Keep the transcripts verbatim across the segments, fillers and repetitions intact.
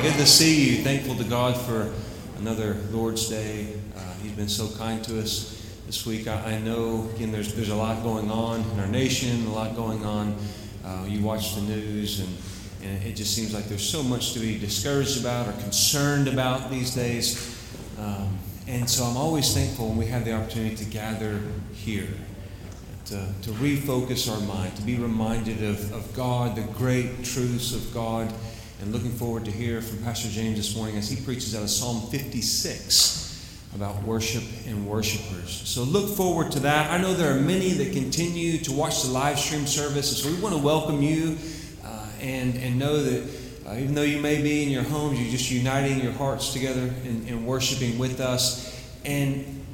good to see you. Thankful to God for another Lord's Day. Uh, he's been so kind to us this week. I, I know, again, there's there's a lot going on in our nation, a lot going on. Uh, you watch the news, and, and it just seems like there's so much to be discouraged about or concerned about these days. Um, and so I'm always thankful when we have the opportunity to gather here, to, to refocus our mind, to be reminded of, of God, the great truths of God. And looking forward to hear from Pastor James this morning as he preaches out of Psalm fifty-six about worship and worshipers. So look forward to that. I know there are many that continue to watch the live stream service, and so we want to welcome you uh, and, and know that uh, even though you may be in your homes, you're just uniting your hearts together and, and worshiping with us. And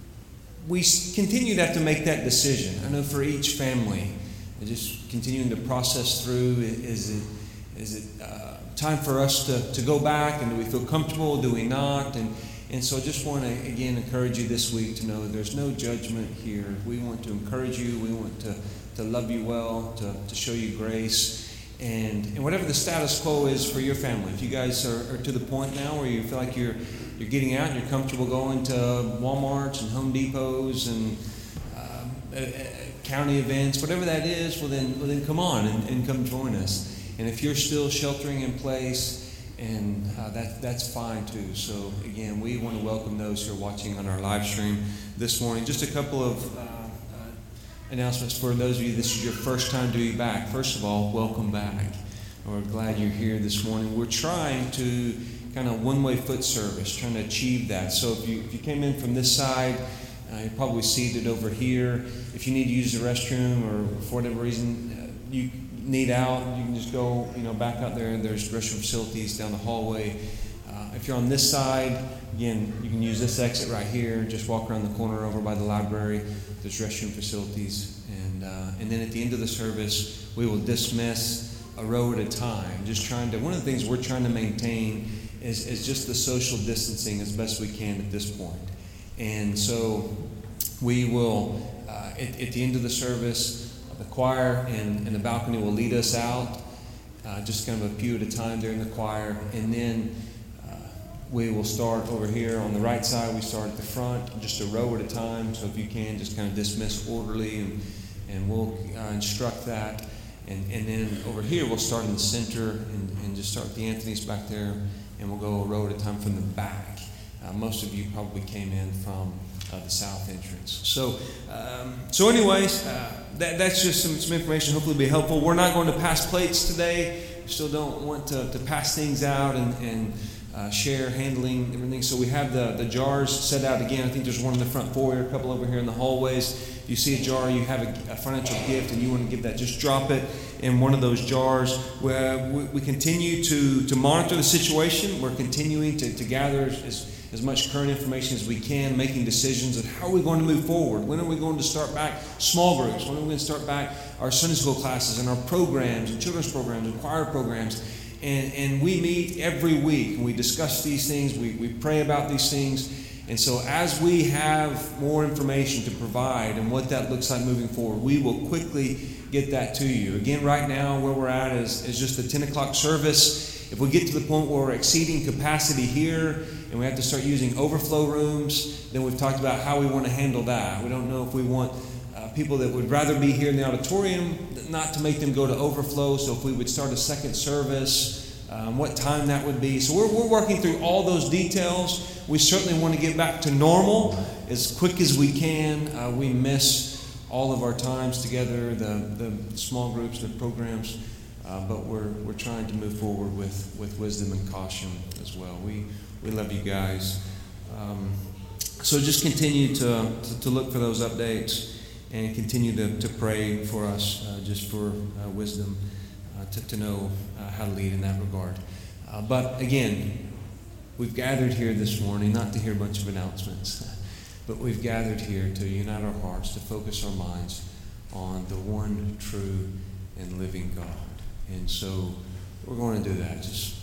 we continue to have to make that decision. I know for each family, just continuing to process through, is it, is it uh, time for us to, to go back, and do we feel comfortable, do we not? And and so I just want to, again, encourage you this week to know there's no judgment here. We want to encourage you. We want to, to love you well, to, to show you grace. And, and whatever the status quo is for your family, if you guys are, are to the point now where you feel like you're you're getting out and you're comfortable going to Walmarts and Home Depots and um, uh, county events, whatever that is, well then, well then come on and, and come join us. And if you're still sheltering in place, and uh, that that's fine too. So again, we want to welcome those who are watching on our live stream this morning. Just a couple of uh, uh, announcements for those of you. This is your first time to be back. First of all, welcome back. We're glad you're here this morning. We're trying to kind of one-way foot service, trying to achieve that. So if you if you came in from this side, uh, you're probably seated over here. If you need to use the restroom or for whatever reason uh, you need out, you can just go, you know, back out there. There's restroom facilities down the hallway. Uh, if you're on this side, again, you can use this exit right here. Just walk around the corner over by the library. There's restroom facilities, and uh, and then at the end of the service, we will dismiss a row at a time. Just trying to. One of the things we're trying to maintain is is just the social distancing as best we can at this point. And so we will uh, at, at the end of the service. The choir and, and the balcony will lead us out, uh, just kind of a few at a time during the choir. And then uh, we will start over here on the right side. We start at the front, just a row at a time. So if you can, just kind of dismiss orderly, and, and we'll uh, instruct that. And, and then over here, we'll start in the center and, and just start with the Anthony's back there. And we'll go a row at a time from the back. Uh, most of you probably came in from Uh, the south entrance. So, um, so anyways, uh, that, that's just some, some information. Hopefully, will be helpful. We're not going to pass plates today. We still don't want to, to pass things out and, and uh, share handling everything. So we have the, the jars set out again. I think there's one in the front foyer, a couple over here in the hallways. If you see a jar, you have a, a financial gift, and you want to give that, just drop it in one of those jars. Where we, we continue to to monitor the situation. We're continuing to, to gather as as much current information as we can, making decisions on how are we going to move forward. When are we going to start back small groups? When are we going to start back our Sunday school classes and our programs and children's programs and choir programs? And, and we meet every week, and we discuss these things. We, we pray about these things. And so as we have more information to provide and what that looks like moving forward, we will quickly get that to you. Again, right now, where we're at is, is just the ten o'clock service. If we get to the point where we're exceeding capacity here and we have to start using overflow rooms, then we've talked about how we want to handle that. We don't know if we want uh, people that would rather be here in the auditorium, not to make them go to overflow. So if we would start a second service, um, what time that would be. So we're, we're working through all those details. We certainly want to get back to normal as quick as we can. Uh, we miss all of our times together, the, the small groups, the programs. Uh, but we're we're trying to move forward with, with wisdom and caution as well. We we love you guys. Um, so just continue to, to to look for those updates and continue to, to pray for us, uh, just for uh, wisdom uh, to, to know uh, how to lead in that regard. Uh, but again, we've gathered here this morning not to hear a bunch of announcements, but we've gathered here to unite our hearts, to focus our minds on the one true and living God. And so we're going to do that. Just,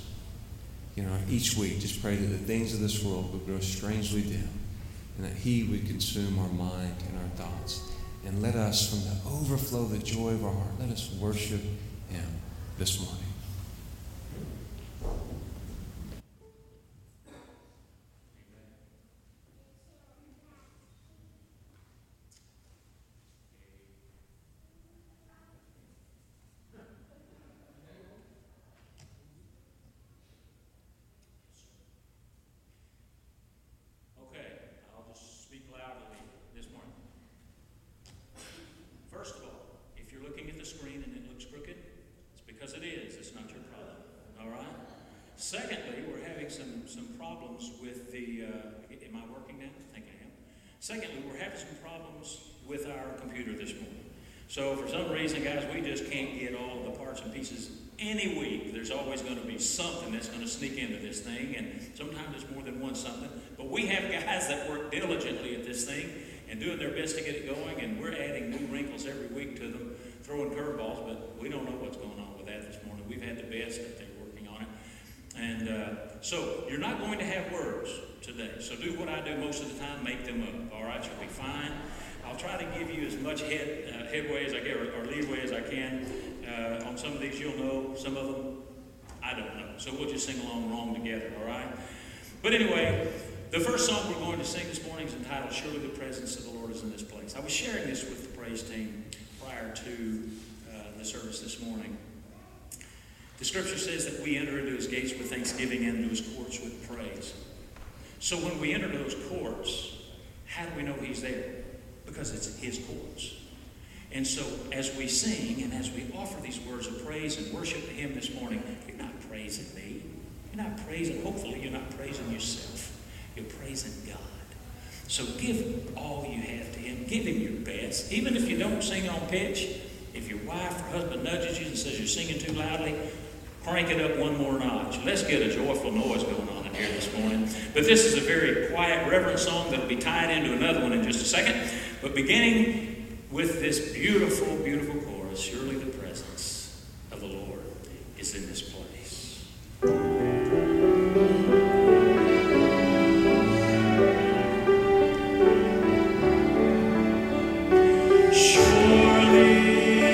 you know, each week, just pray that the things of this world would grow strangely dim, and that He would consume our mind and our thoughts. And let us, from the overflow of the joy of our heart, let us worship Him this morning. Secondly, we're having some, some problems with the, uh, am I working now? I think I am. Secondly, we're having some problems with our computer this morning. So for some reason, guys, we just can't get all of the parts and pieces. Any week, there's always going to be something that's going to sneak into this thing, and sometimes there's more than one something. But we have guys that work diligently at this thing and doing their best to get it going, and we're adding new wrinkles every week to them, throwing curveballs, but we don't know what's going on with that this morning. We've had the best that they're working on it. And uh, so you're not going to have words today. So do what I do most of the time, make them up. All right, you'll be fine. I'll try to give you as much head uh, headway as I can, or, or leadway as I can. Uh, on some of these you'll know, some of them I don't know. So we'll just sing along wrong together, all right? But anyway, the first song we're going to sing this morning is entitled, Surely the Presence of the Lord is in This Place. I was sharing this with the praise team prior to uh, the service this morning. The scripture says that we enter into his gates with thanksgiving and into his courts with praise. So when we enter those courts, how do we know he's there? Because it's his courts. And so as we sing and as we offer these words of praise and worship to him this morning, you're not praising me. You're not praising, hopefully you're not praising yourself. You're praising God. So give all you have to him. Give him your best. Even if you don't sing on pitch, if your wife or husband nudges you and says you're singing too loudly, crank it up one more notch. Let's get a joyful noise going on in here this morning. But this is a very quiet, reverent song that will be tied into another one in just a second. But beginning with this beautiful, beautiful chorus, surely the presence of the Lord is in this place. Surely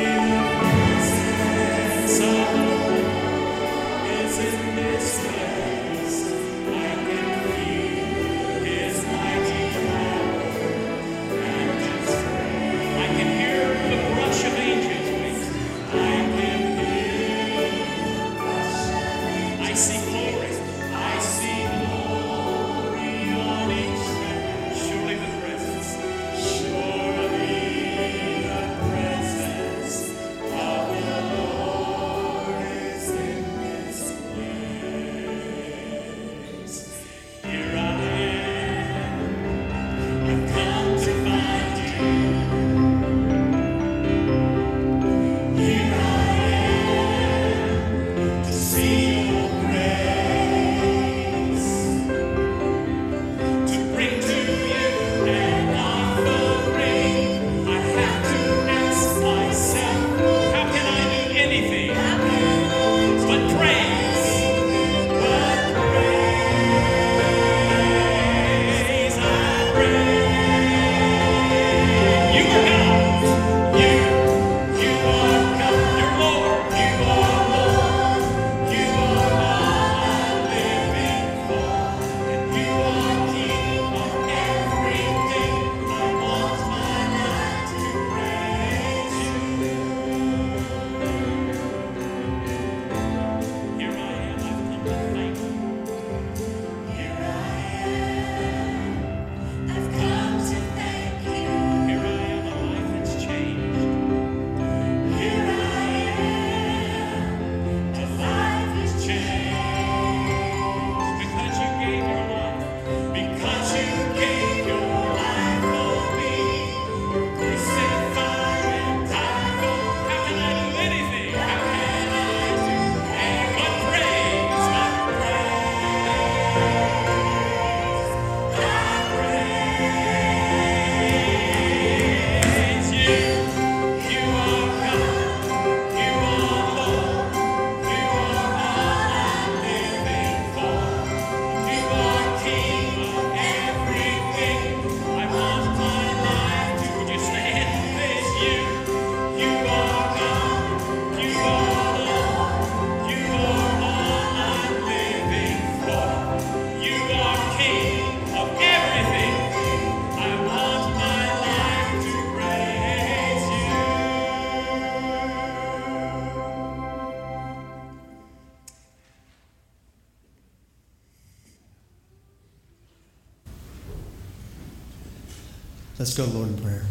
Let's go, Lord, in prayer.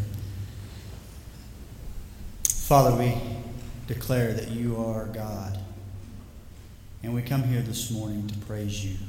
Father, we declare that you are God. And we come here this morning to praise you.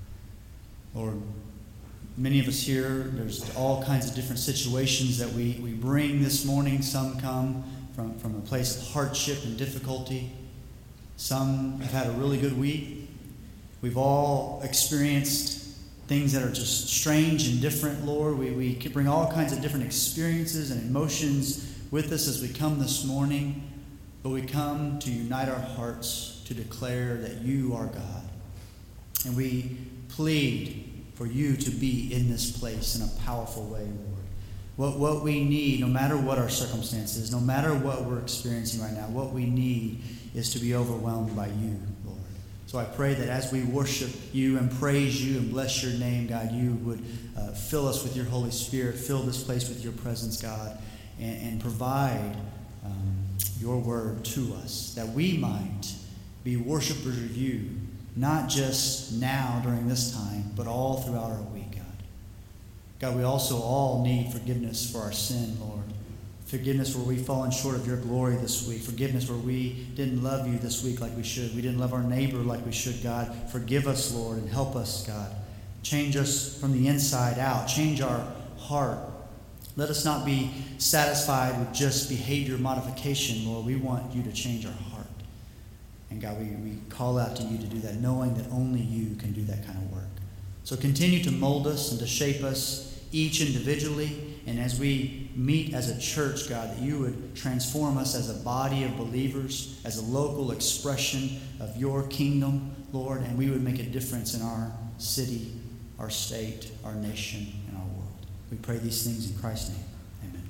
Lord, many of us here, there's all kinds of different situations that we, we bring this morning. Some come from, from a place of hardship and difficulty. Some have had a really good week. We've all experienced things that are just strange and different, Lord. We, we can bring all kinds of different experiences and emotions with us as we come this morning. But we come to unite our hearts to declare that you are God. And we plead for you to be in this place in a powerful way, Lord. What, what we need, no matter what our circumstances, no matter what we're experiencing right now, what we need is to be overwhelmed by you, Lord. So I pray that as we worship you and praise you and bless your name, God, you would uh, fill us with your Holy Spirit, fill this place with your presence, God, and, and provide um, your word to us, that we might be worshipers of you, not just now during this time, but all throughout our week, God. God, we also all need forgiveness for our sin, Lord. Forgiveness where we've fallen short of your glory this week. Forgiveness where we didn't love you this week like we should. We didn't love our neighbor like we should, God. Forgive us, Lord, and help us, God. Change us from the inside out. Change our heart. Let us not be satisfied with just behavior modification, Lord. We want you to change our heart. And God, we, we call out to you to do that, knowing that only you can do that kind of work. So continue to mold us and to shape us each individually. And as we meet as a church, God, that you would transform us as a body of believers, as a local expression of your kingdom, Lord, and we would make a difference in our city, our state, our nation, and our world. We pray these things in Christ's name. Amen.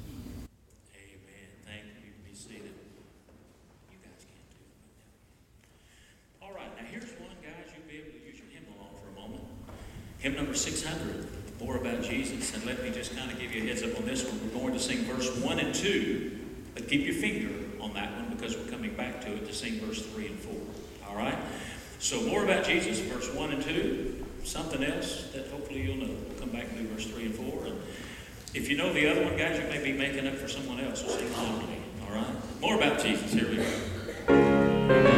Amen. Thank you. Be seated. You guys can't do it. All right. Now here's one, guys. You'll be able to use your hymn along for a moment. Hymn number six hundred. More about Jesus. And let me just kind of give you a heads up on this one. We're going to sing verse one and two, but keep your finger on that one because we're coming back to it to sing verse three and four. All right? So more about Jesus, verse one and two. Something else that hopefully you'll know. We'll come back and do verse three and four. And if you know the other one, guys, you may be making up for someone else. So sing along with me. All right? More about Jesus. Here we go.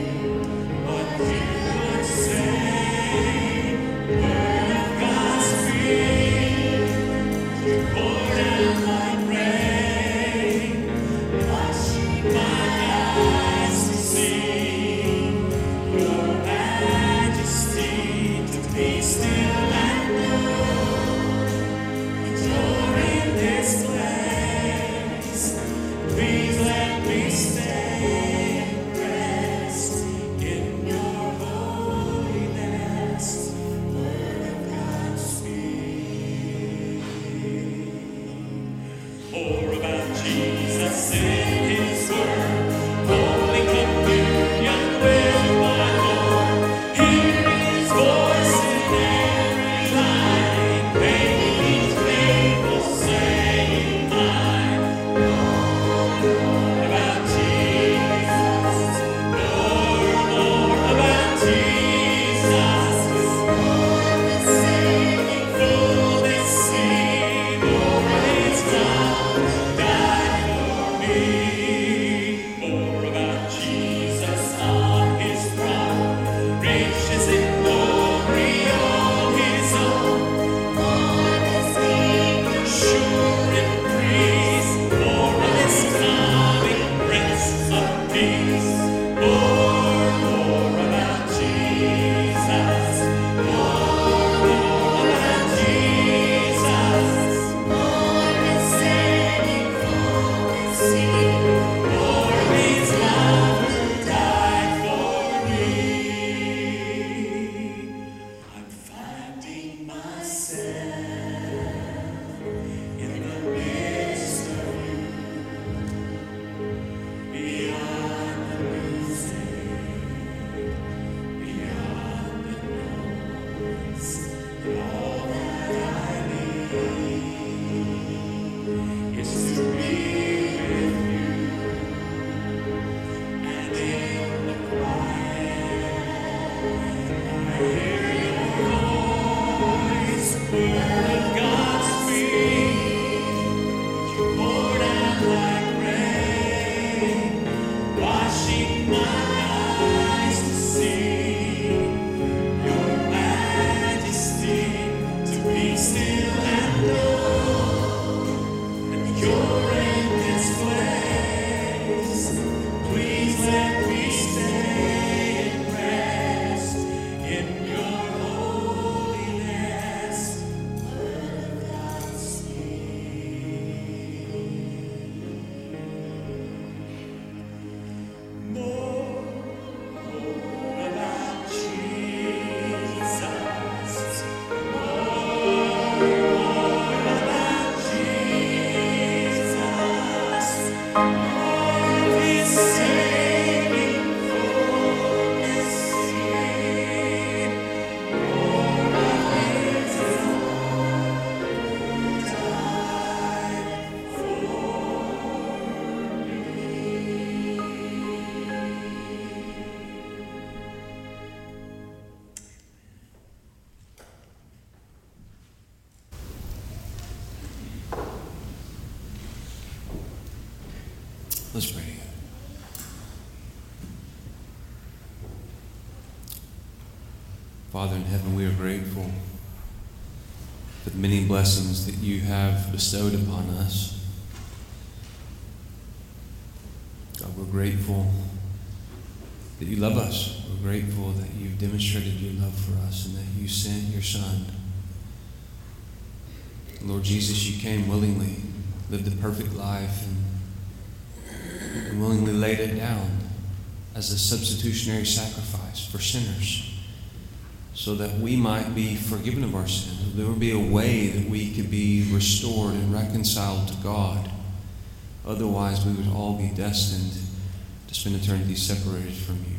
What you would say, word of God's Let's pray together. Father in heaven, we are grateful for the many blessings that you have bestowed upon us. God, we're grateful that you love us. We're grateful that you've demonstrated your love for us and that you sent your Son. Lord Jesus, you came willingly, lived a perfect life, and and willingly laid it down as a substitutionary sacrifice for sinners so that we might be forgiven of our sins. There would be a way that we could be restored and reconciled to God. Otherwise, we would all be destined to spend eternity separated from you.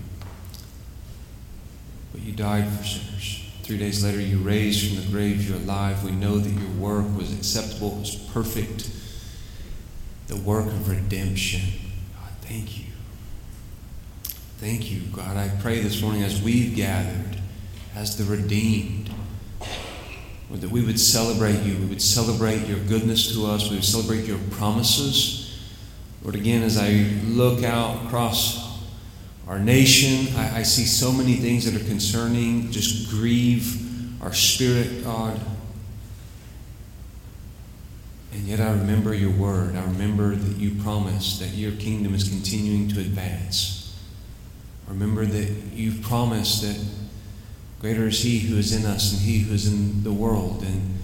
But you died for sinners. Three days later, you raised from the grave. You're alive. We know that your work was acceptable. It was perfect. The work of redemption. Thank you. Thank you, God. I pray this morning as we've gathered, as the redeemed, Lord, that we would celebrate you. We would celebrate your goodness to us. We would celebrate your promises. Lord, again, as I look out across our nation, I, I see so many things that are concerning, just grieve our spirit, God. And yet I remember your word. I remember that you promised that your kingdom is continuing to advance. I remember that you've promised that greater is he who is in us than he who is in the world. And,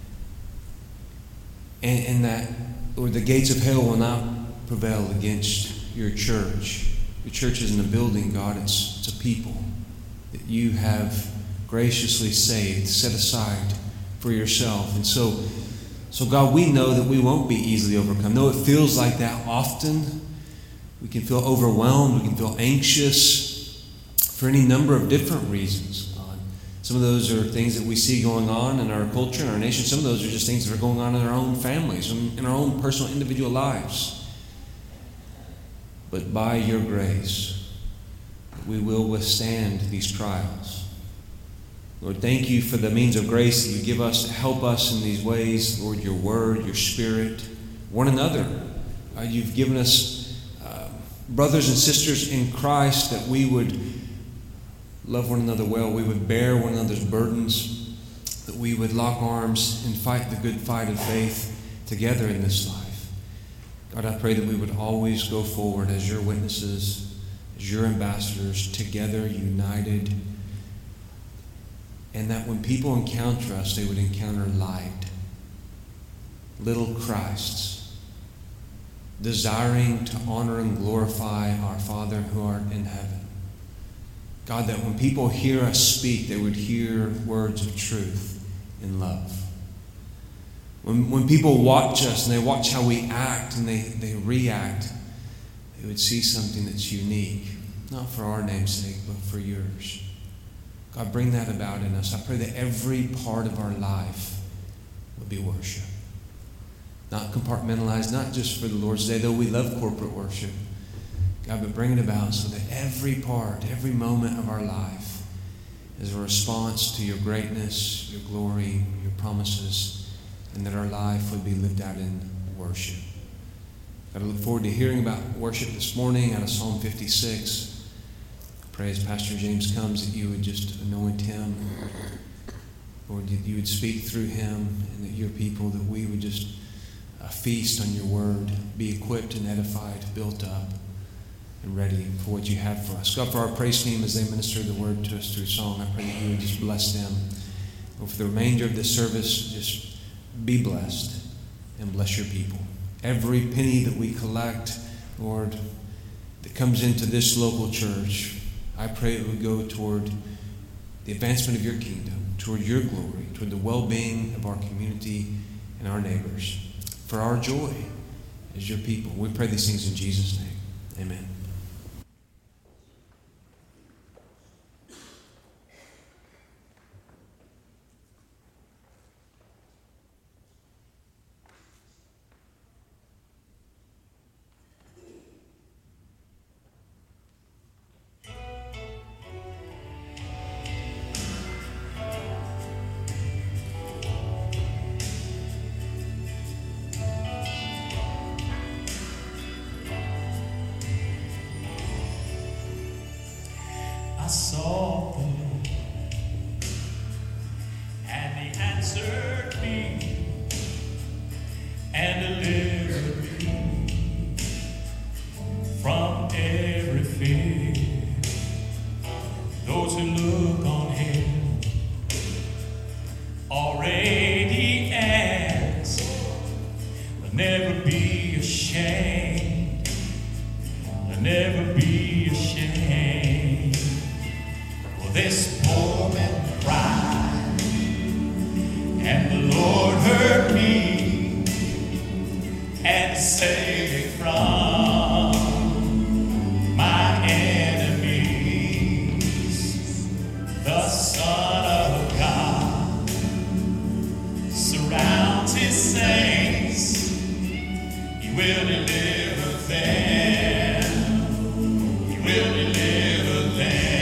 and, and that, Lord, the gates of hell will not prevail against your church. Your church isn't a building, God. It's, it's a people that you have graciously saved, set aside for yourself. And so So, God, we know that we won't be easily overcome. Though it feels like that often, we can feel overwhelmed, we can feel anxious for any number of different reasons, God. Some of those are things that we see going on in our culture, in our nation. Some of those are just things that are going on in our own families, in our own personal, individual lives. But by your grace, we will withstand these trials. Lord, thank you for the means of grace that you give us to help us in these ways. Lord, your word, your spirit, one another. Uh, you've given us uh, brothers and sisters in Christ that we would love one another well. We would bear one another's burdens. That we would lock arms and fight the good fight of faith together in this life. God, I pray that we would always go forward as your witnesses, as your ambassadors, together, united. And that when people encounter us, they would encounter light, little Christs, desiring to honor and glorify our Father who art in heaven. God, that when people hear us speak, they would hear words of truth, in love. When, when people watch us and they watch how we act and they, they react, they would see something that's unique, not for our name's sake, but for yours. God, bring that about in us. I pray that every part of our life would be worship. Not compartmentalized, not just for the Lord's Day, though we love corporate worship. God, but bring it about so that every part, every moment of our life is a response to your greatness, your glory, your promises, and that our life would be lived out in worship. God, I look forward to hearing about worship this morning out of Psalm fifty-six. I pray as Pastor James comes that you would just anoint him. Lord, that you would speak through him, and that your people, that we would just uh, feast on your word, be equipped and edified, built up, and ready for what you have for us. God, for our praise team as they minister the word to us through song, I pray that you would just bless them. Lord, for the remainder of this service, just be blessed and bless your people. Every penny that we collect, Lord, that comes into this local church, I pray it would go toward the advancement of your kingdom, toward your glory, toward the well-being of our community and our neighbors, for our joy as your people. We pray these things in Jesus' name. Amen. Sought the Lord, and he answered me and delivered me from every fear. Those who look on him already answer, will never be ashamed, will never be ashamed. This poor man cried, and the Lord heard me and saved me from my enemies. The Son of God surrounds his saints. He will deliver them. He will deliver them.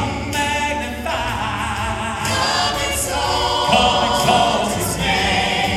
Come exalt his name.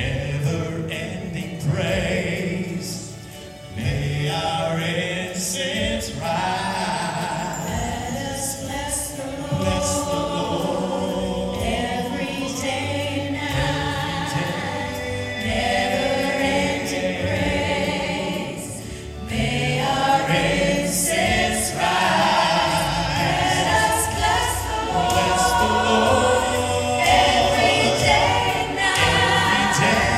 never-ending praise. May our incense rise. Let us bless the Lord. Bless the Lord. Every day and night. Never-ending praise. May our incense rise. Let us bless the Lord. Bless the Lord. Every day and night.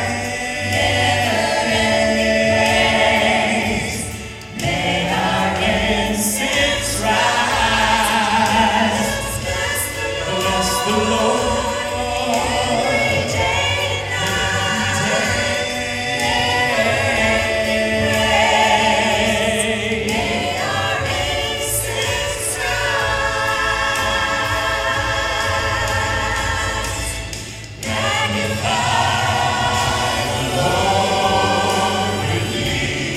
Never-ending praise. May our incense rise. Let us bless the Bless the Lord. Every day and night. Never-ending praise. May our incense rise. Magnify the Lord with me.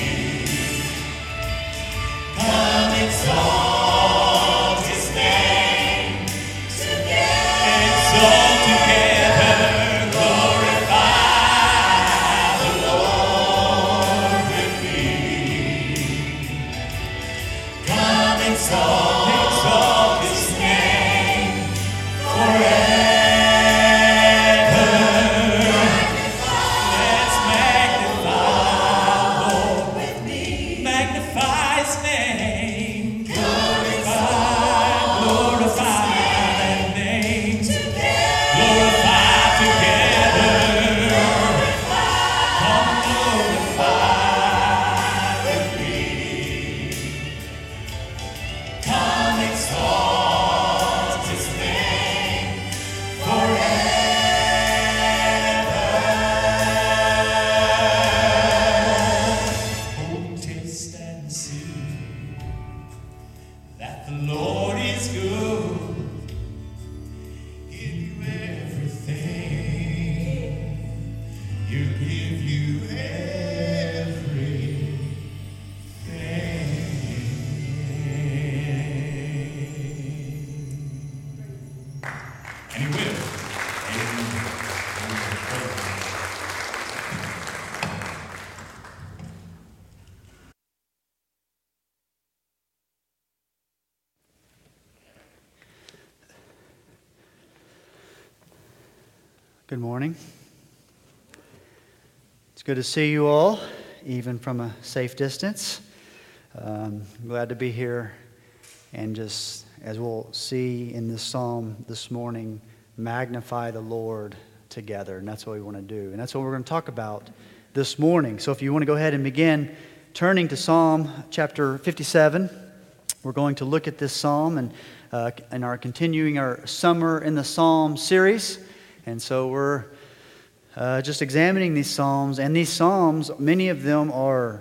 Come exalt His name together. Exalt together, glorify the Lord with me. Come exalt, exalt His name forever. Let's magnify the Lord with me. Magnify His name. Glorify, glorify that name. Glorify together. Come glorify with me. Come exalt His name forever. Oh, taste and see that the Lord is good. Give you everything. He'll give you everything. And He will. Amen. Good morning. It's good to see you all, even from a safe distance. Um, glad to be here, and just as we'll see in this psalm this morning, magnify the Lord together, and that's what we want to do, and that's what we're going to talk about this morning. So if you want to go ahead and begin turning to Psalm chapter fifty-seven, we're going to look at this psalm and uh, and are continuing our Summer in the Psalm series. And so we're uh, just examining these psalms. And these psalms, many of them are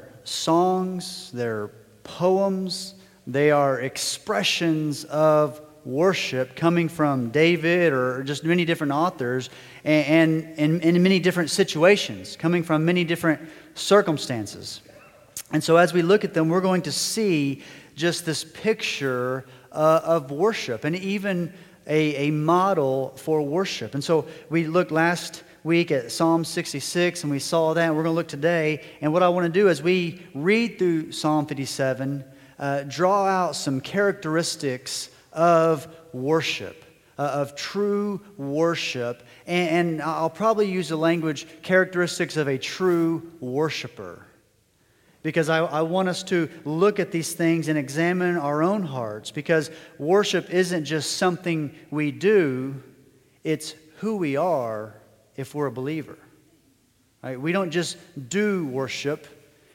songs, they're poems, they are expressions of worship coming from David or just many different authors, and, and, and in many different situations, coming from many different circumstances. And so as we look at them, we're going to see just this picture uh, of worship, and even A, a model for worship. And so we looked last week at Psalm sixty-six, and we saw that, and we're going to look today. And what I want to do as we read through Psalm fifty-seven, uh, draw out some characteristics of worship, uh, of true worship. And, and I'll probably use the language characteristics of a true worshiper. Because I, I want us to look at these things and examine our own hearts. Because worship isn't just something we do, it's who we are if we're a believer. Right? We don't just do worship,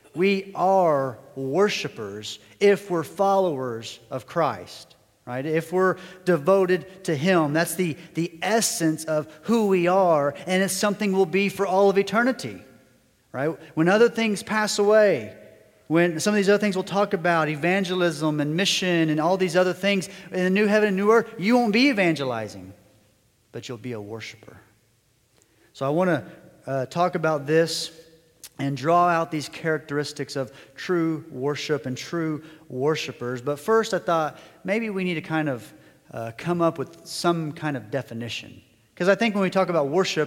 we are worshipers if we're followers of Christ. Right? If we're devoted to Him, that's the, the essence of who we are, and it's something we'll be for all of eternity. Right? When other things pass away, when some of these other things we'll talk about, evangelism and mission and all these other things, in the new heaven and new earth, you won't be evangelizing, but you'll be a worshiper. So I want to uh, talk about this and draw out these characteristics of true worship and true worshipers. But first I thought maybe we need to kind of uh, come up with some kind of definition. Because I think when we talk about worship,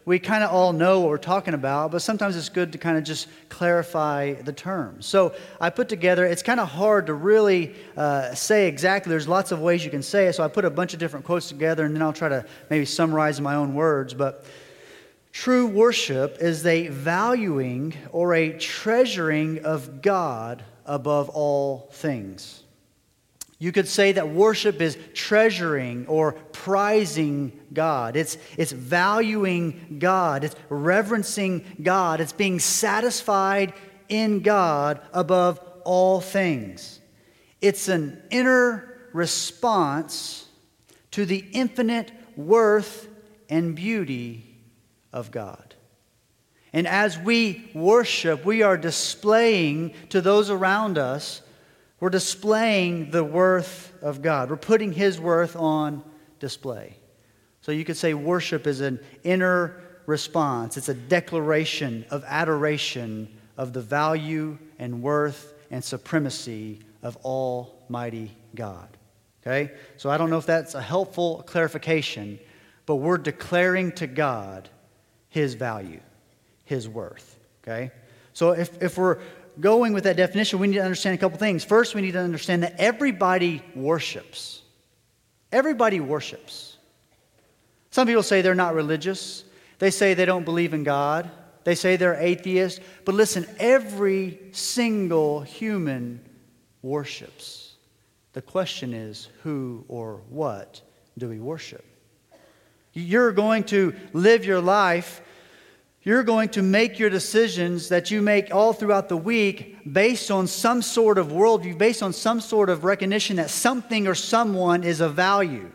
we kind of all know what we're talking about, but sometimes it's good to kind of just clarify the terms. So I put together, it's kind of hard to really uh, say exactly. There's lots of ways you can say it, so I put a bunch of different quotes together, and then I'll try to maybe summarize in my own words. But true worship is a valuing or a treasuring of God above all things. You could say that worship is treasuring or prizing God. It's, it's valuing God. It's reverencing God. It's being satisfied in God above all things. It's an inner response to the infinite worth and beauty of God. And as we worship, we are displaying to those around us, we're displaying the worth of God. We're putting His worth on display. So you could say worship is an inner response. It's a declaration of adoration of the value and worth and supremacy of Almighty God. Okay? So I don't know if that's a helpful clarification, but we're declaring to God His value, His worth. Okay? So if, if we're going with that definition, we need to understand a couple things. First, we need to understand that everybody worships. Everybody worships. Some people say they're not religious. They say they don't believe in God. They say they're atheists. But listen, every single human worships. The question is, who or what do we worship? You're going to live your life. You're going to make your decisions that you make all throughout the week based on some sort of worldview, based on some sort of recognition that something or someone is of value.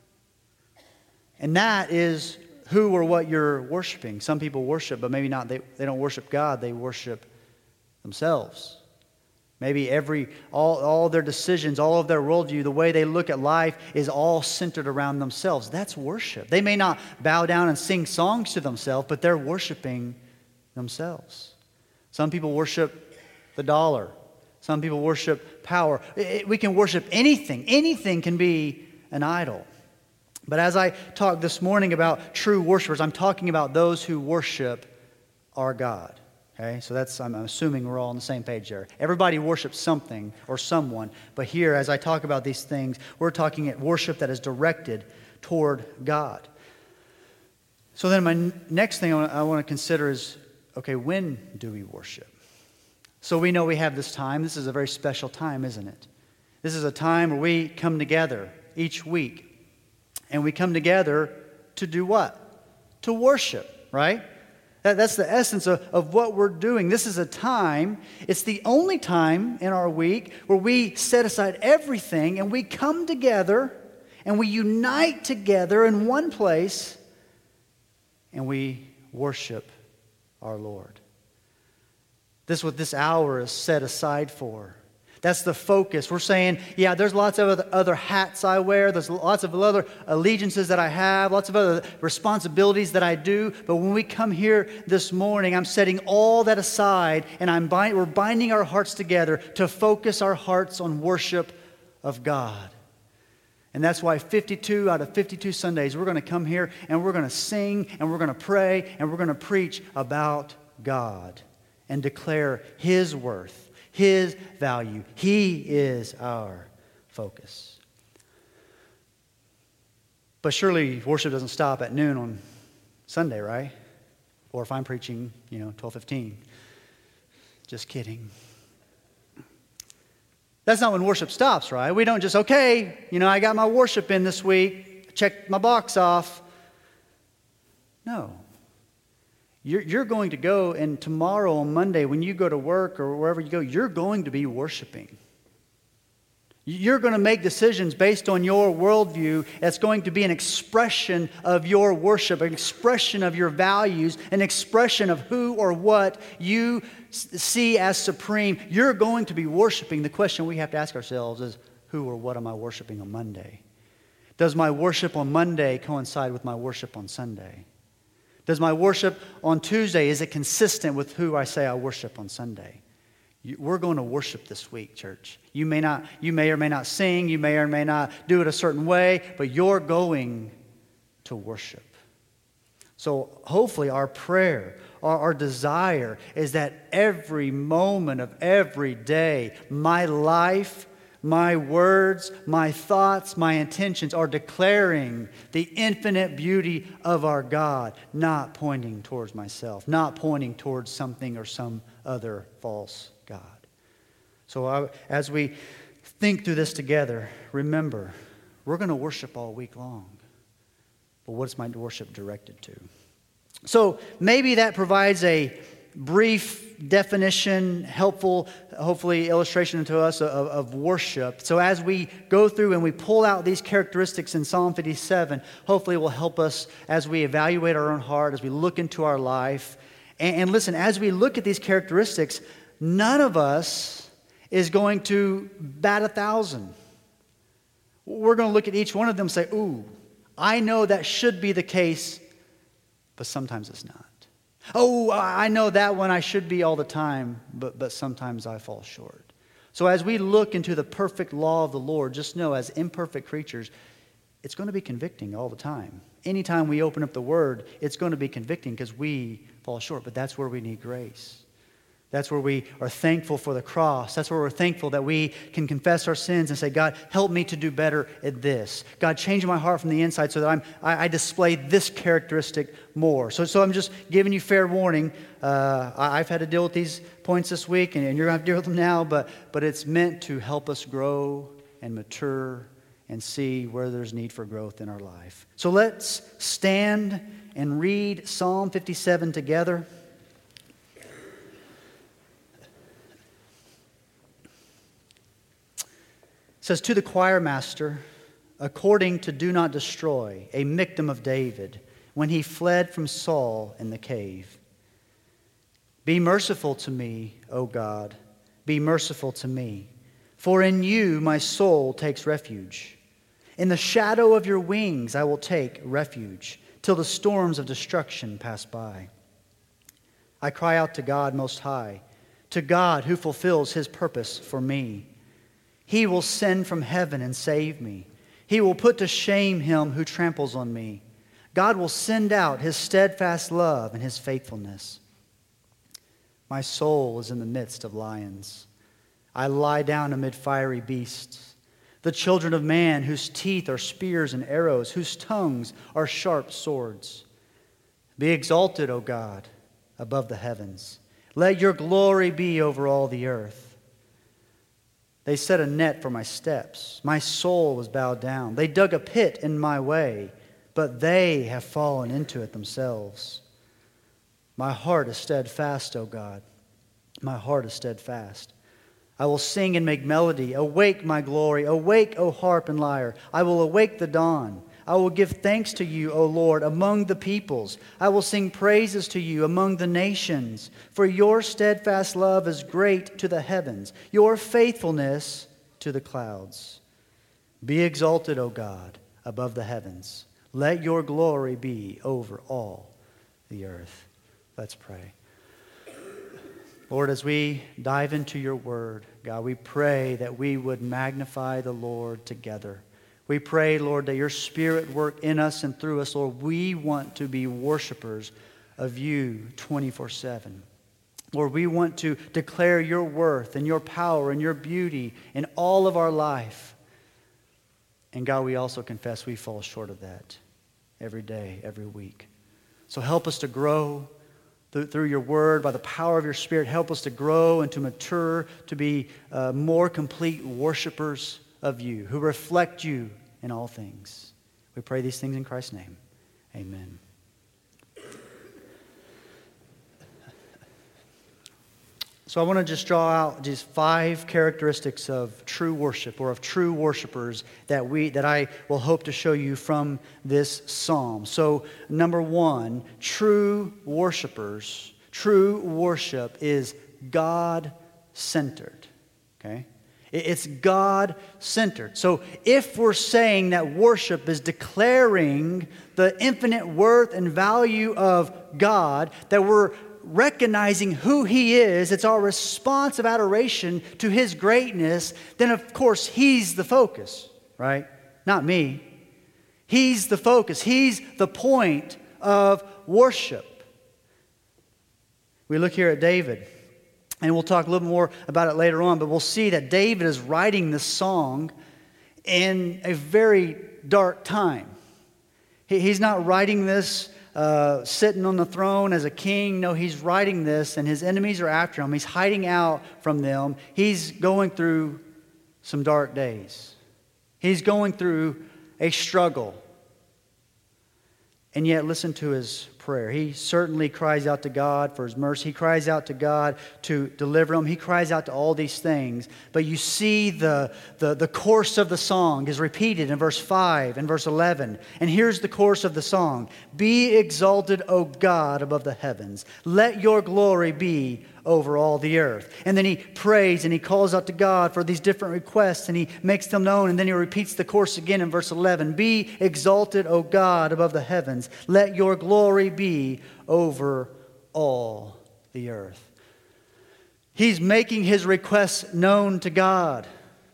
And that is who or what you're worshiping. Some people worship, but maybe not. They, they don't worship God. They worship themselves. Maybe every all, all their decisions, all of their worldview, the way they look at life is all centered around themselves. That's worship. They may not bow down and sing songs to themselves, but they're worshiping themselves. Some people worship the dollar. Some people worship power. It, we can worship anything. Anything can be an idol. But as I talk this morning about true worshipers, I'm talking about those who worship our God. Okay, so that's, I'm assuming we're all on the same page there. Everybody worships something or someone, but here, as I talk about these things, we're talking at worship that is directed toward God. So then my n- next thing I want, I want to consider is, okay, when do we worship? So we know we have this time. This is a very special time, isn't it? This is a time where we come together each week, and we come together to do what? To worship, right? That, that's the essence of, of what we're doing. This is a time, it's the only time in our week where we set aside everything and we come together and we unite together in one place and we worship our Lord. This is what this hour is set aside for. That's the focus. We're saying, yeah, there's lots of other, other hats I wear. There's lots of other allegiances that I have. Lots of other responsibilities that I do. But when we come here this morning, I'm setting all that aside. And I'm bind, we're binding our hearts together to focus our hearts on worship of God. And that's why fifty-two out of fifty-two Sundays, we're going to come here and we're going to sing and we're going to pray and we're going to preach about God and declare His worth. His value. He is our focus. But surely worship doesn't stop at noon on Sunday, right? Or if I'm preaching, you know, twelve fifteen. Just kidding. That's not when worship stops, right? We don't just, okay, you know, I got my worship in this week. Check my box off. No. You're, you're going to go, and tomorrow on Monday, when you go to work or wherever you go, you're going to be worshiping. You're going to make decisions based on your worldview. That's going to be an expression of your worship, an expression of your values, an expression of who or what you see as supreme. You're going to be worshiping. The question we have to ask ourselves is, who or what am I worshiping on Monday? Does my worship on Monday coincide with my worship on Sunday? Does my worship on Tuesday, is it consistent with who I say I worship on Sunday? You, we're going to worship this week, church. You may not, you may or may not sing, you may or may not do it a certain way, but you're going to worship. So hopefully our prayer, our, our desire is that every moment of every day, my life, my words, my thoughts, my intentions are declaring the infinite beauty of our God, not pointing towards myself, not pointing towards something or some other false God. So I, as we think through this together, remember, we're going to worship all week long. But what's my worship directed to? So maybe that provides a brief definition, helpful, hopefully illustration to us of, of worship. So as we go through and we pull out these characteristics in Psalm fifty-seven, hopefully it will help us as we evaluate our own heart, as we look into our life. And, and listen, as we look at these characteristics, none of us is going to bat a thousand. We're going to look at each one of them and say, ooh, I know that should be the case, but sometimes it's not. Oh, I know that one I should be all the time, but, but sometimes I fall short. So as we look into the perfect law of the Lord, just know as imperfect creatures, it's going to be convicting all the time. Anytime we open up the Word, it's going to be convicting because we fall short, but that's where we need grace. That's where we are thankful for the cross. That's where we're thankful that we can confess our sins and say, God, help me to do better at this. God, change my heart from the inside so that I'm, I, I display this characteristic more. So, so I'm just giving you fair warning. Uh, I, I've had to deal with these points this week, and, and you're going to have to deal with them now, but, but it's meant to help us grow and mature and see where there's need for growth in our life. So let's stand and read Psalm fifty-seven together. It says, to the choir master, according to do not destroy, a Michtam of David, when he fled from Saul in the cave. Be merciful to me, O God, be merciful to me. For in you my soul takes refuge. In the shadow of your wings I will take refuge, till the storms of destruction pass by. I cry out to God Most High, to God who fulfills His purpose for me. He will send from heaven and save me. He will put to shame him who tramples on me. God will send out His steadfast love and His faithfulness. My soul is in the midst of lions. I lie down amid fiery beasts, the children of man whose teeth are spears and arrows, whose tongues are sharp swords. Be exalted, O God, above the heavens. Let your glory be over all the earth. They set a net for my steps. My soul was bowed down. They dug a pit in my way, but they have fallen into it themselves. My heart is steadfast, O God. My heart is steadfast. I will sing and make melody. Awake, my glory. Awake, O harp and lyre. I will awake the dawn. I will give thanks to you, O Lord, among the peoples. I will sing praises to you among the nations. For your steadfast love is great to the heavens, your faithfulness to the clouds. Be exalted, O God, above the heavens. Let your glory be over all the earth. Let's pray. Lord, as we dive into your word, God, we pray that we would magnify the Lord together. We pray, Lord, that your Spirit work in us and through us. Lord, we want to be worshipers of you twenty-four seven. Lord, we want to declare your worth and your power and your beauty in all of our life. And God, we also confess we fall short of that every day, every week. So help us to grow through, through your word, by the power of your Spirit. Help us to grow and to mature, to be uh, more complete worshipers of you, who reflect you in all things. We pray these things in Christ's name. Amen. So I want to just draw out just five characteristics of true worship, or of true worshipers, that we that I will hope to show you from this psalm. So number one, true worshipers, true worship is God-centered. Okay? It's God-centered. So if we're saying that worship is declaring the infinite worth and value of God, that we're recognizing who He is, it's our response of adoration to His greatness, then of course He's the focus, right? Not me. He's the focus. He's the point of worship. We look here at David, and we'll talk a little more about it later on, but we'll see that David is writing this song in a very dark time. He, he's not writing this uh, sitting on the throne as a king. No, he's writing this, and his enemies are after him. He's hiding out from them. He's going through some dark days. He's going through a struggle. And yet, listen to his prayer. He certainly cries out to God for his mercy. He cries out to God to deliver him. He cries out to all these things. But you see the, the, the course of the song is repeated in verse five and verse eleven. And here's the course of the song. Be exalted, O God, above the heavens. Let your glory be over all the earth. And then he prays and he calls out to God for these different requests and he makes them known. And then he repeats the course again in verse eleven. Be exalted, O God, above the heavens. Let your glory be over all the earth. He's making his requests known to God.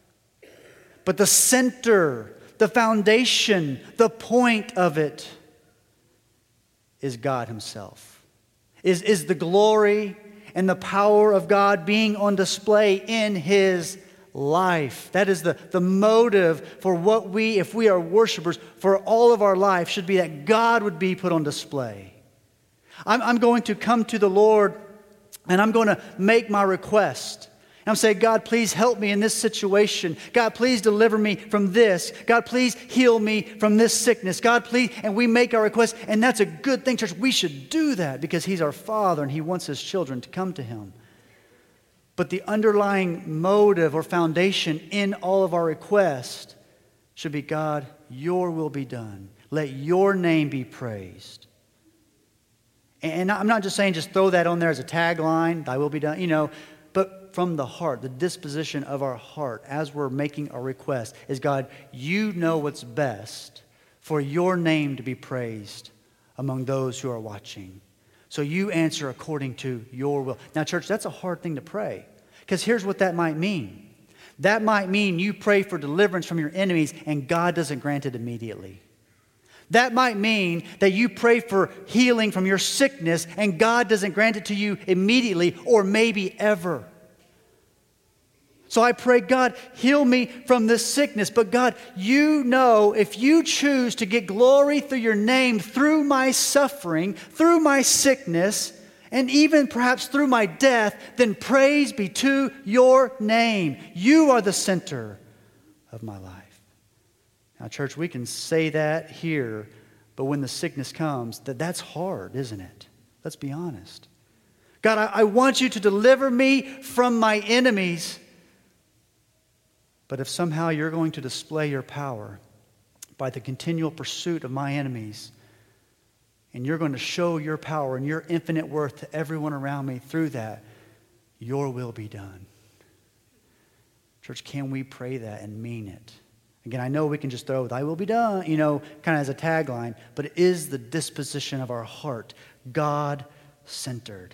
But the center, the foundation, the point of it is God himself. Is, is the glory and the power of God being on display in his life. That is the, the motive for what we, if we are worshipers, for all of our life should be that God would be put on display. I'm, I'm going to come to the Lord and I'm going to make my request. And I'm saying, God, please help me in this situation. God, please deliver me from this. God, please heal me from this sickness. God, please. And we make our request. And that's a good thing, church. We should do that because he's our Father and he wants his children to come to him. But the underlying motive or foundation in all of our requests should be, God, your will be done. Let your name be praised. And I'm not just saying just throw that on there as a tagline, thy will be done, you know, but from the heart, the disposition of our heart as we're making our request is, God, you know what's best for your name to be praised among those who are watching. So you answer according to your will. Now, church, that's a hard thing to pray because here's what that might mean. That might mean you pray for deliverance from your enemies and God doesn't grant it immediately. That might mean that you pray for healing from your sickness and God doesn't grant it to you immediately or maybe ever. So I pray, God, heal me from this sickness. But God, you know if you choose to get glory through your name, through my suffering, through my sickness, and even perhaps through my death, then praise be to your name. You are the center of my life. Now, church, we can say that here, but when the sickness comes, that that's hard, isn't it? Let's be honest. God, I, I want you to deliver me from my enemies. But if somehow you're going to display your power by the continual pursuit of my enemies, and you're going to show your power and your infinite worth to everyone around me through that, your will be done. Church, can we pray that and mean it? Again, I know we can just throw, thy will be done, you know, kind of as a tagline, but it is the disposition of our heart, God-centered.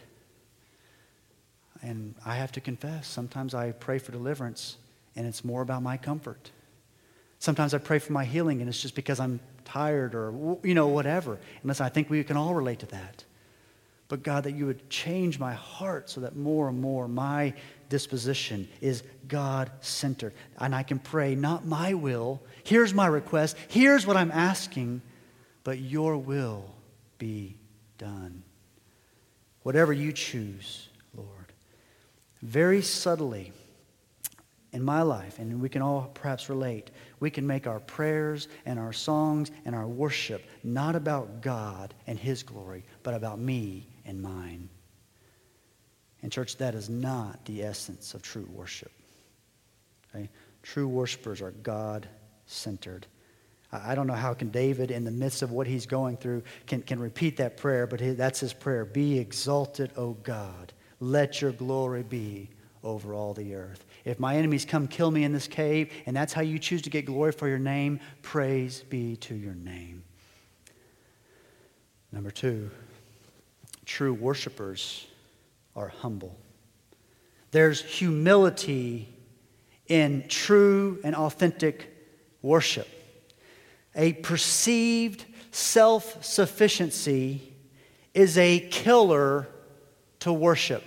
And I have to confess, sometimes I pray for deliverance, and it's more about my comfort. Sometimes I pray for my healing, and it's just because I'm tired or, you know, whatever. And listen, I think we can all relate to that. But God, that you would change my heart so that more and more my disposition is God-centered. And I can pray, not my will. Here's my request. Here's what I'm asking. But your will be done. Whatever you choose, Lord. Very subtly, in my life, and we can all perhaps relate, we can make our prayers and our songs and our worship not about God and his glory, but about me and mine. And church, that is not the essence of true worship. Okay? True worshipers are God-centered. I don't know how can David, in the midst of what he's going through, can, can repeat that prayer, but that's his prayer. Be exalted, O God. Let your glory be over all the earth. If my enemies come kill me in this cave, and that's how you choose to get glory for your name, praise be to your name. Number two, true worshipers are humble. There's humility in true and authentic worship. A perceived self-sufficiency is a killer to worship.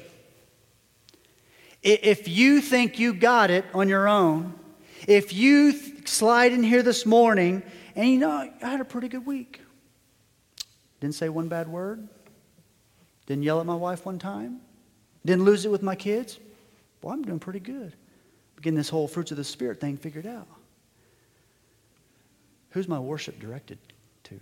If you think you got it on your own, if you th- slide in here this morning and you know, I had a pretty good week. Didn't say one bad word. Didn't yell at my wife one time. Didn't lose it with my kids. Well, I'm doing pretty good. Getting this whole fruits of the Spirit thing figured out. Who's my worship directed to?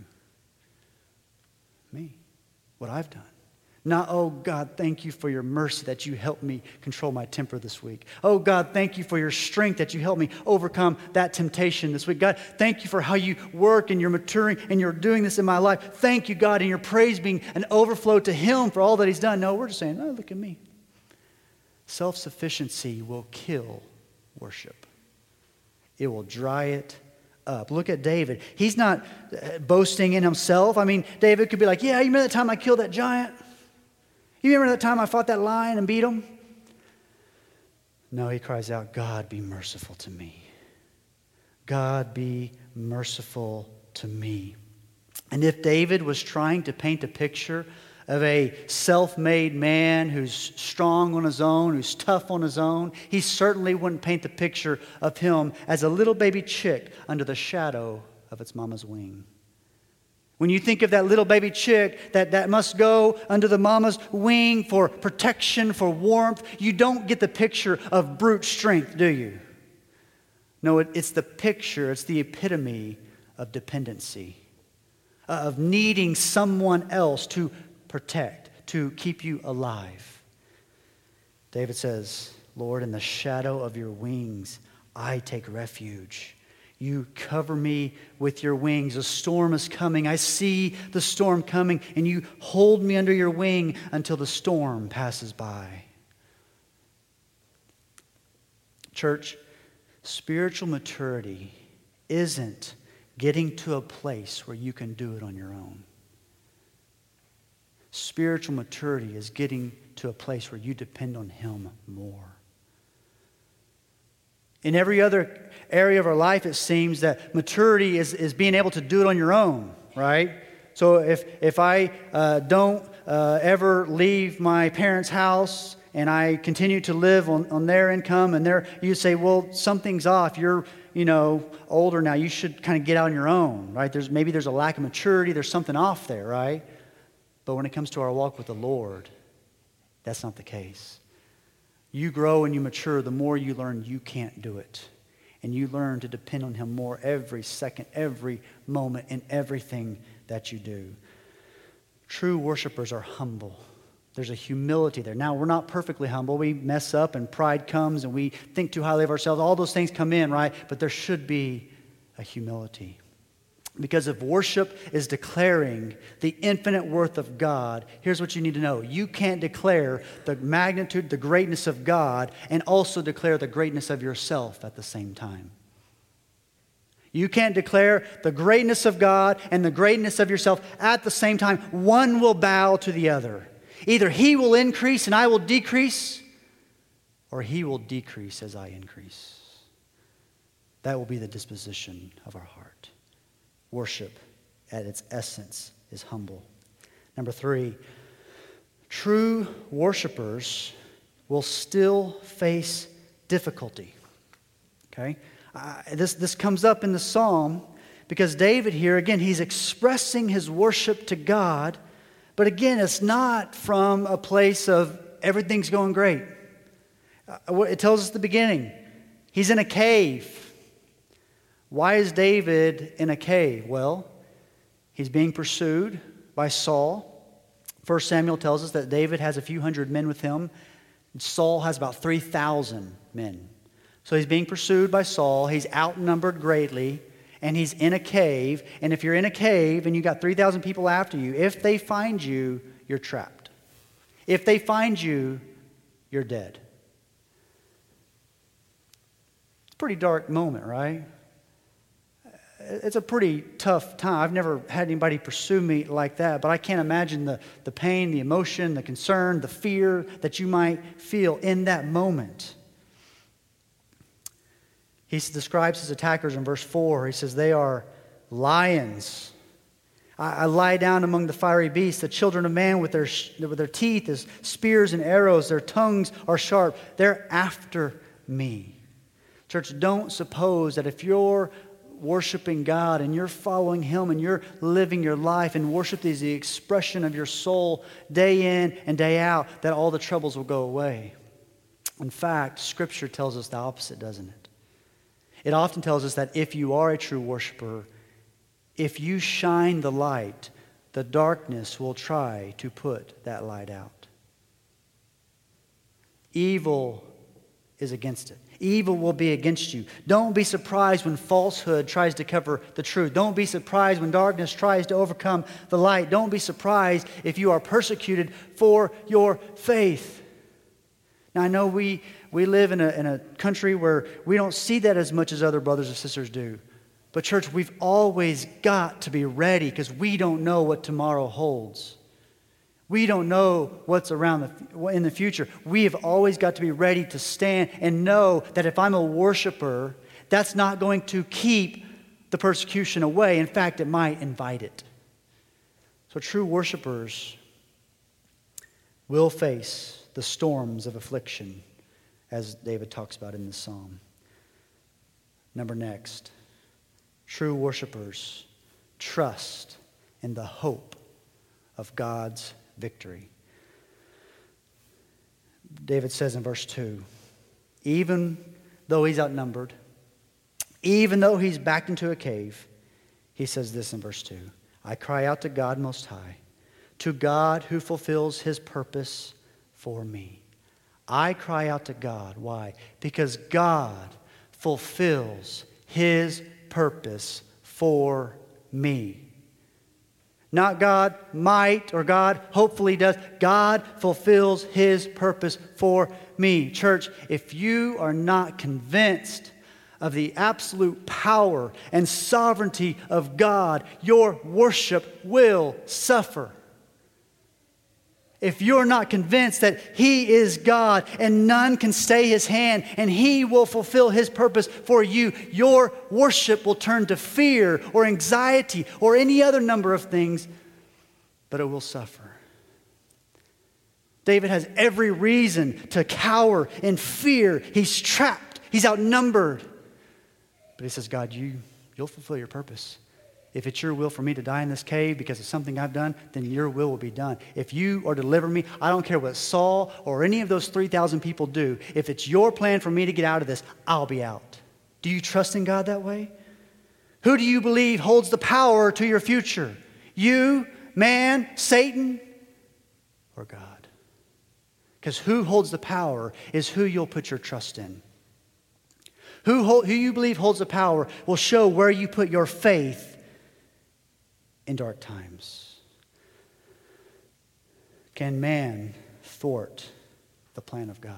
Me. What I've done. Not, oh God, thank you for your mercy that you helped me control my temper this week. Oh God, thank you for your strength that you helped me overcome that temptation this week. God, thank you for how you work and you're maturing and you're doing this in my life. Thank you, God, and your praise being an overflow to Him for all that He's done. No, we're just saying, oh, look at me. Self-sufficiency will kill worship. It will dry it up. Look at David. He's not uh, boasting in himself. I mean, David could be like, yeah, you remember that time I killed that giant? You remember that time I fought that lion and beat him? No, he cries out, God, be merciful to me. God, be merciful to me. And if David was trying to paint a picture of a self-made man who's strong on his own, who's tough on his own, he certainly wouldn't paint the picture of him as a little baby chick under the shadow of its mama's wing. When you think of that little baby chick that, that must go under the mama's wing for protection, for warmth, you don't get the picture of brute strength, do you? No, it, it's the picture, it's the epitome of dependency, of needing someone else to protect, to keep you alive. David says, Lord, in the shadow of your wings, I take refuge. You cover me with your wings. A storm is coming. I see the storm coming, and you hold me under your wing until the storm passes by. Church, spiritual maturity isn't getting to a place where you can do it on your own. Spiritual maturity is getting to a place where you depend on Him more. In every other area of our life, it seems that maturity is, is being able to do it on your own, right? So if, if I uh, don't uh, ever leave my parents' house and I continue to live on, on their income and their, you say, well, something's off. You're, you know, older now. You should kind of get out on your own, right? There's maybe there's a lack of maturity. There's something off there, right? But when it comes to our walk with the Lord, that's not the case. You grow and you mature, the more you learn you can't do it. And you learn to depend on Him more every second, every moment, in everything that you do. True worshipers are humble. There's a humility there. Now, we're not perfectly humble. We mess up and pride comes and we think too highly of ourselves. All those things come in, right? But there should be a humility. Because if worship is declaring the infinite worth of God, here's what you need to know. You can't declare the magnitude, the greatness of God, and also declare the greatness of yourself at the same time. You can't declare the greatness of God and the greatness of yourself at the same time. One will bow to the other. Either He will increase and I will decrease, or He will decrease as I increase. That will be the disposition of our heart. Worship, at its essence, is humble. Number three, true worshipers will still face difficulty. Okay? Uh, this, this comes up in the psalm because David here, again, he's expressing his worship to God, but again, it's not from a place of everything's going great. Uh, it tells us at the beginning, he's in a cave. Why is David in a cave? Well, he's being pursued by Saul. First Samuel tells us that David has a few hundred men with him. Saul has about three thousand men. So he's being pursued by Saul. He's outnumbered greatly, and he's in a cave. And if you're in a cave and you got three thousand people after you, if they find you, you're trapped. If they find you, you're dead. It's a pretty dark moment, right? It's a pretty tough time. I've never had anybody pursue me like that, but I can't imagine the, the pain, the emotion, the concern, the fear that you might feel in that moment. He describes his attackers in verse four. He says, they are lions. I, I lie down among the fiery beasts, the children of man with their, sh- with their teeth as spears and arrows. Their tongues are sharp. They're after me. Church, don't suppose that if you're worshiping God and you're following Him and you're living your life, and worship is the expression of your soul day in and day out, that all the troubles will go away. In fact, Scripture tells us the opposite, doesn't it? It often tells us that if you are a true worshiper, if you shine the light, the darkness will try to put that light out. Evil is against it. Evil will be against you. Don't be surprised when falsehood tries to cover the truth. Don't be surprised when darkness tries to overcome the light. Don't be surprised if you are persecuted for your faith. Now, I know we, we live in a, in a country where we don't see that as much as other brothers and sisters do. But church, we've always got to be ready because we don't know what tomorrow holds. We don't know what's around the, in the future. We have always got to be ready to stand and know that if I'm a worshiper, that's not going to keep the persecution away. In fact, it might invite it. So true worshipers will face the storms of affliction, as David talks about in this psalm. Number next, true worshipers trust in the hope of God's victory. David says in verse two, even though he's outnumbered, even though he's backed into a cave, he says this in verse two, I cry out to God Most High, to God who fulfills His purpose for me. I cry out to God. Why? Because God fulfills His purpose for me. Not God might or God hopefully does. God fulfills His purpose for me. Church, if you are not convinced of the absolute power and sovereignty of God, your worship will suffer. If you're not convinced that He is God and none can stay His hand and He will fulfill His purpose for you, your worship will turn to fear or anxiety or any other number of things, but it will suffer. David has every reason to cower in fear. He's trapped. He's outnumbered. But he says, God, you, you'll fulfill your purpose. If it's your will for me to die in this cave because of something I've done, then your will will be done. If you are to deliver me, I don't care what Saul or any of those three thousand people do. If it's your plan for me to get out of this, I'll be out. Do you trust in God that way? Who do you believe holds the power to your future? You, man, Satan, or God? Because who holds the power is who you'll put your trust in. Who, hold, who you believe holds the power will show where you put your faith in dark times. Can man thwart the plan of God?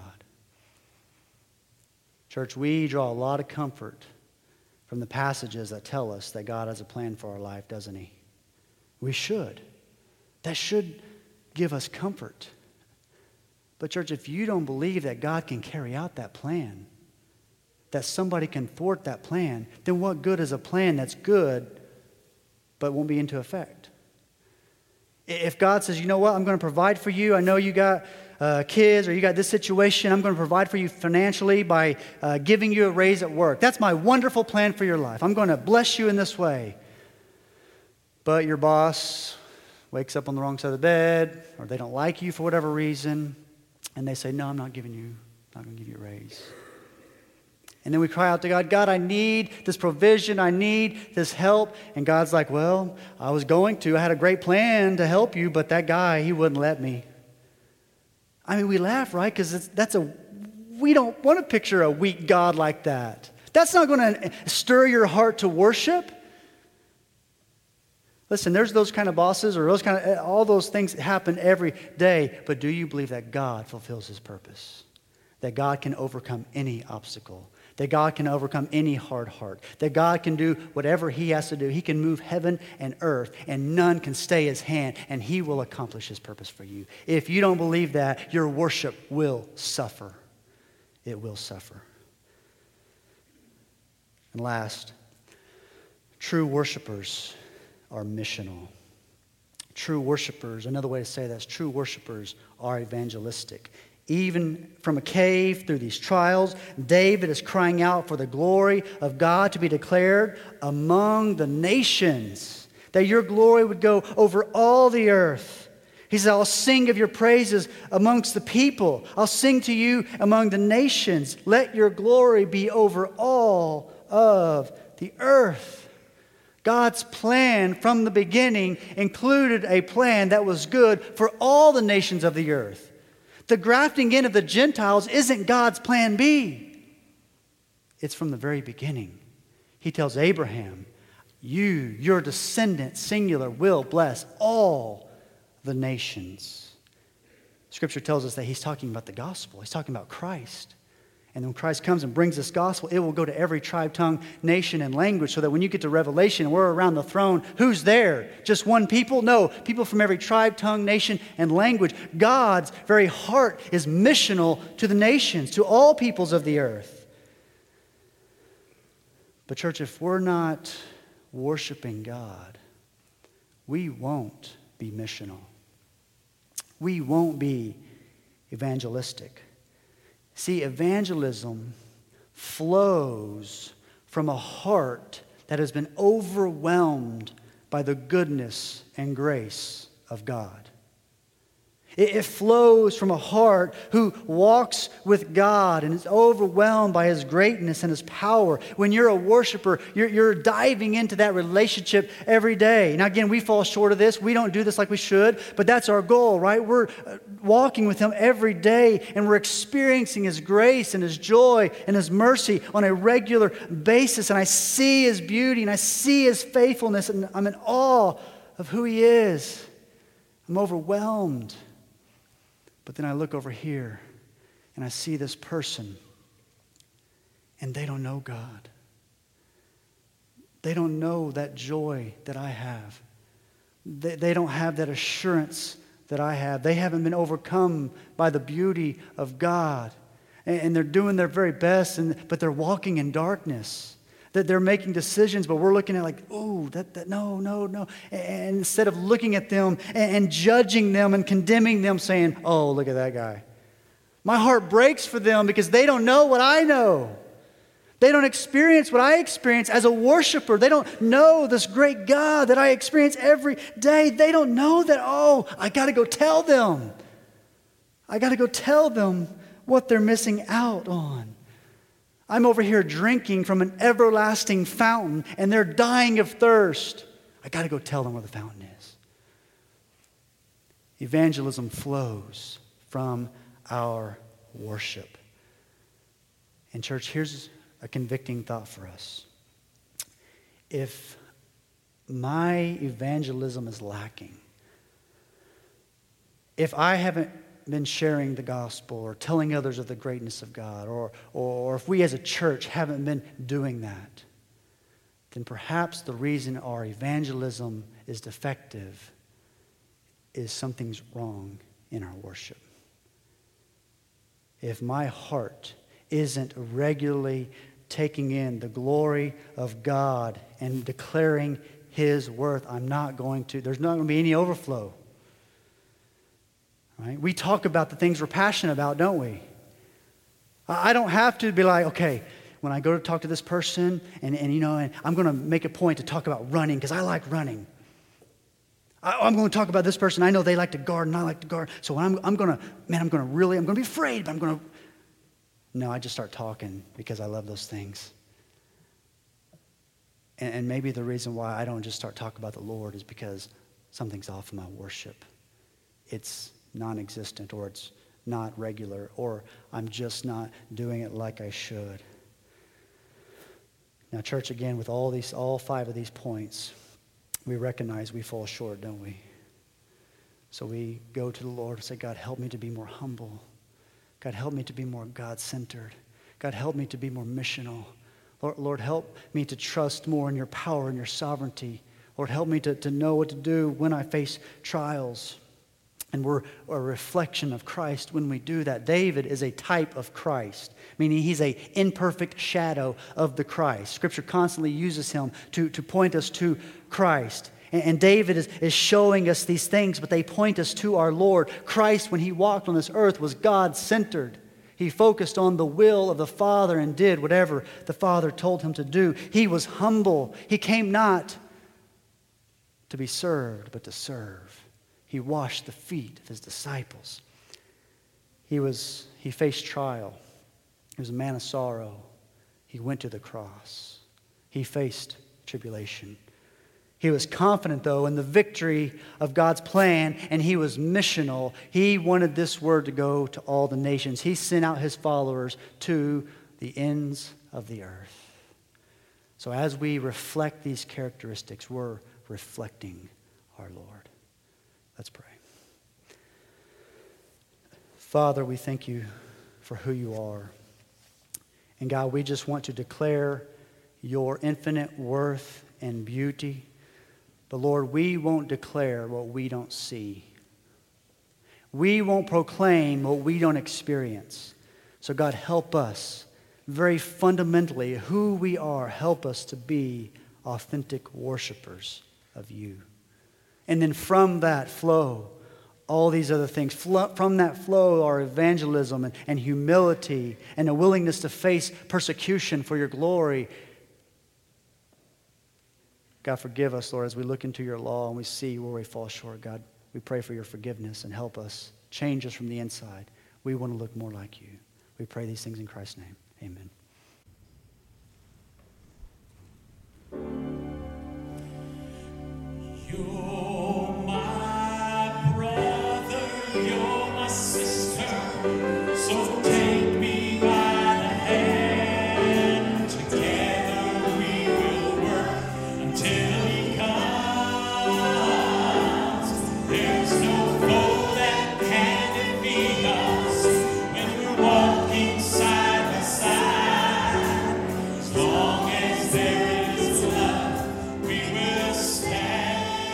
Church, we draw a lot of comfort from the passages that tell us that God has a plan for our life, doesn't He? We should. That should give us comfort. But church, if you don't believe that God can carry out that plan, that somebody can thwart that plan, then what good is a plan that's good but won't be into effect? If God says, you know what, I'm going to provide for you. I know you got uh, kids or you got this situation. I'm going to provide for you financially by uh, giving you a raise at work. That's my wonderful plan for your life. I'm going to bless you in this way. But your boss wakes up on the wrong side of the bed, or they don't like you for whatever reason, and they say, no, I'm not giving you, not going to give you a raise. And then we cry out to God, God, I need this provision. I need this help. And God's like, well, I was going to. I had a great plan to help you, but that guy, he wouldn't let me. I mean, we laugh, right? Because that's a, we don't want to picture a weak God like that. That's not going to stir your heart to worship. Listen, there's those kind of bosses or those kind of, all those things happen every day. But do you believe that God fulfills His purpose? That God can overcome any obstacle? That God can overcome any hard heart. That God can do whatever He has to do. He can move heaven and earth, and none can stay His hand, and He will accomplish His purpose for you. If you don't believe that, your worship will suffer. It will suffer. And last, true worshipers are missional. true worshipers, another way to say that is true worshipers are evangelistic. Even from a cave through these trials, David is crying out for the glory of God to be declared among the nations, that your glory would go over all the earth. He said, I'll sing of your praises amongst the people. I'll sing to you among the nations. Let your glory be over all of the earth. God's plan from the beginning included a plan that was good for all the nations of the earth. The grafting in of the Gentiles isn't God's plan B. It's from the very beginning. He tells Abraham, you, your descendants, singular, will bless all the nations. Scripture tells us that he's talking about the gospel. He's talking about Christ. And when Christ comes and brings this gospel, it will go to every tribe, tongue, nation, and language, so that when you get to Revelation and we're around the throne, who's there? Just one people? No, people from every tribe, tongue, nation, and language. God's very heart is missional to the nations, to all peoples of the earth. But church, if we're not worshiping God, we won't be missional. We won't be evangelistic. See, evangelism flows from a heart that has been overwhelmed by the goodness and grace of God. It, it flows from a heart who walks with God and is overwhelmed by His greatness and His power. When you're a worshiper, you're, you're diving into that relationship every day. Now again, we fall short of this. We don't do this like we should, but that's our goal, right? We're walking with Him every day, and we're experiencing His grace and His joy and His mercy on a regular basis. And I see His beauty and I see His faithfulness, and I'm in awe of who He is. I'm overwhelmed. But then I look over here and I see this person, and they don't know God. They don't know that joy that I have. They, they don't have that assurance that I have. They haven't been overcome by the beauty of God. And, and they're doing their very best, and, but they're walking in darkness. That they're making decisions, but we're looking at like, oh, that, that no, no, no. And instead of looking at them and, and judging them and condemning them, saying, oh, look at that guy. My heart breaks for them because they don't know what I know. They don't experience what I experience as a worshiper. They don't know this great God that I experience every day. They don't know that, oh, I got to go tell them. I got to go tell them what they're missing out on. I'm over here drinking from an everlasting fountain, and they're dying of thirst. I got to go tell them where the fountain is. Evangelism flows from our worship. And church, here's a convicting thought for us. If my evangelism is lacking, if I haven't been sharing the gospel or telling others of the greatness of God, or, or if we as a church haven't been doing that, then perhaps the reason our evangelism is defective is something's wrong in our worship. If my heart isn't regularly taking in the glory of God and declaring His worth, I'm not going to, there's not going to be any overflow. Right? We talk about the things we're passionate about, don't we? I don't have to be like, okay, when I go to talk to this person, and, and you know, and I'm going to make a point to talk about running because I like running. I, I'm going to talk about this person. I know they like to garden. I like to garden. So when I'm, I'm going to, man, I'm going to really, I'm going to be afraid, but I'm going to. No, I just start talking because I love those things. And, and maybe the reason why I don't just start talking about the Lord is because something's off in my worship. It's non-existent, or it's not regular, or I'm just not doing it like I should. Now, church, again, with all these, all five of these points, we recognize we fall short, don't we? So we go to the Lord and say, God, help me to be more humble. God, help me to be more God-centered. God, help me to be more missional. Lord, Lord, help me to trust more in your power and your sovereignty. Lord, help me to, to know what to do when I face trials. And we're a reflection of Christ when we do that. David is a type of Christ, meaning he's an imperfect shadow of the Christ. Scripture constantly uses him to, to point us to Christ. And, and David is, is showing us these things, but they point us to our Lord. Christ, when he walked on this earth, was God-centered. He focused on the will of the Father and did whatever the Father told him to do. He was humble. He came not to be served, but to serve. He washed the feet of his disciples. He was, he faced trial. He was a man of sorrow. He went to the cross. He faced tribulation. He was confident, though, in the victory of God's plan, and he was missional. He wanted this word to go to all the nations. He sent out his followers to the ends of the earth. So as we reflect these characteristics, we're reflecting our Lord. Let's pray. Father, we thank you for who you are. And God, we just want to declare your infinite worth and beauty. But Lord, we won't declare what we don't see. We won't proclaim what we don't experience. So God, help us very fundamentally who we are. Help us to be authentic worshipers of you. And then from that flow all these other things. From that flow are evangelism and, and humility and a willingness to face persecution for your glory. God, forgive us, Lord, as we look into your law and we see where we fall short. God, we pray for your forgiveness and help us. Change us from the inside. We want to look more like you. We pray these things in Christ's name. Amen. You're my brother, you're my sister, so take me by the hand. Together we will work until he comes. There's no foe that can defeat us when we're walking side by side. As long as there is love, we will stand.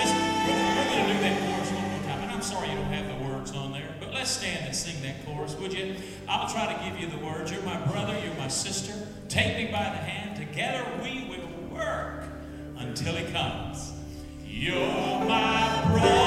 Sorry you don't have the words on there, but let's stand and sing that chorus, would you? I'll try to give you the words. You're my brother, you're my sister. Take me by the hand. Together we will work until he comes. You're my brother.